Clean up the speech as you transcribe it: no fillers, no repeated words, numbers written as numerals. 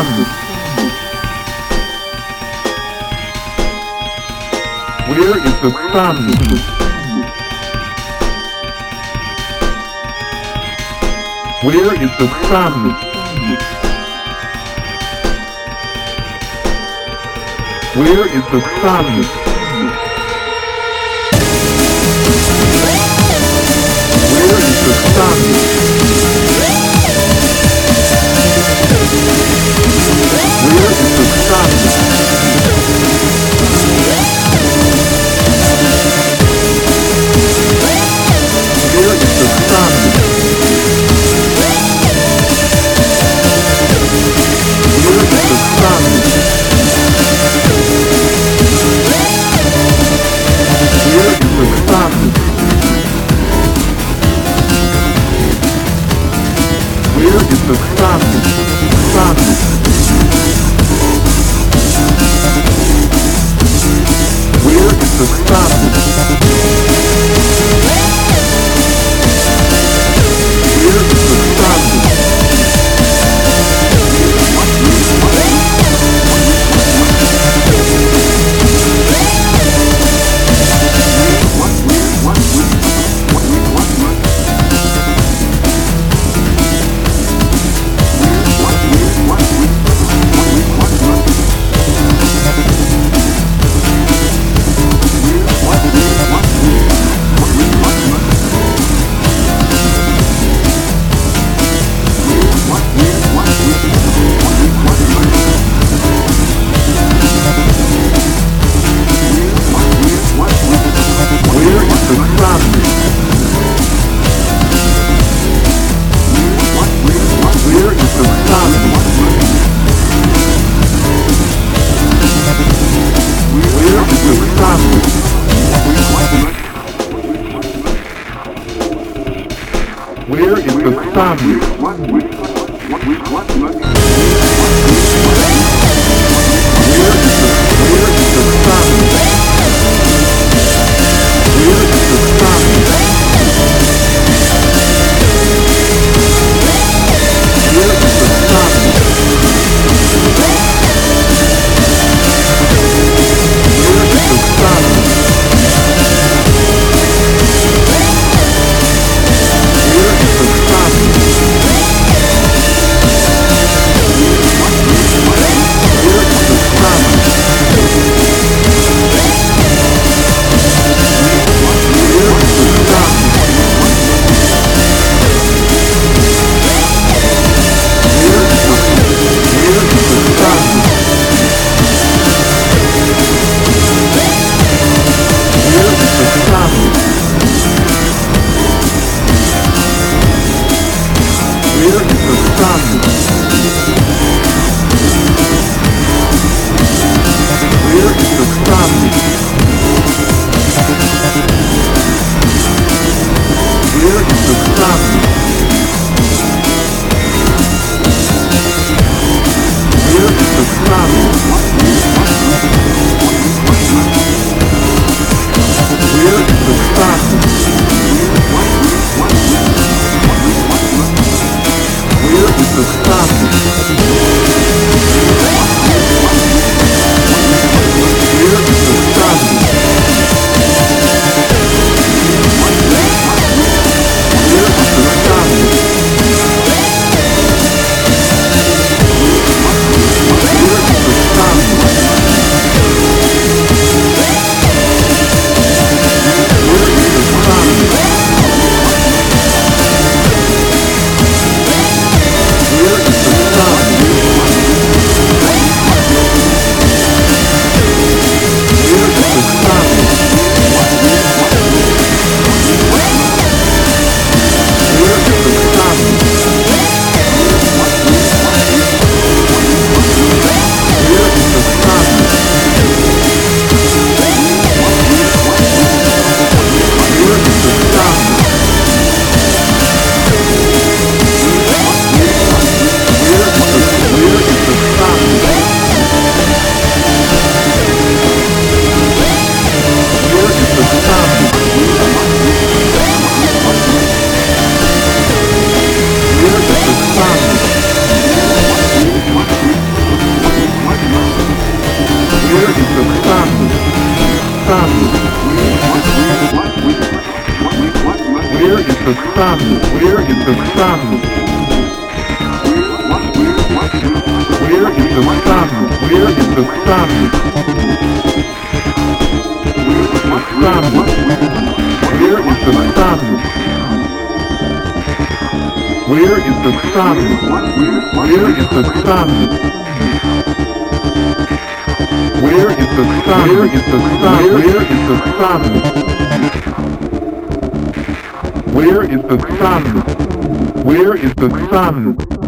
sun? Where is the sun? Where is the sun? Where is the sun? Where is the sun? Where is the sun? Where is the sun? Where is the sun? Where is the sun? Where is the sun? Sun. Where is the sun? Where is the sun? Where is the sun? Where Where is the sun? Where is the sun? Where is the sun? Where is the sun? Sun. Where is the sun? Where is the sun? Where is the sun? Where is the sun? Where is the sun? Where is the sun? Where is the sun? Where is the sun?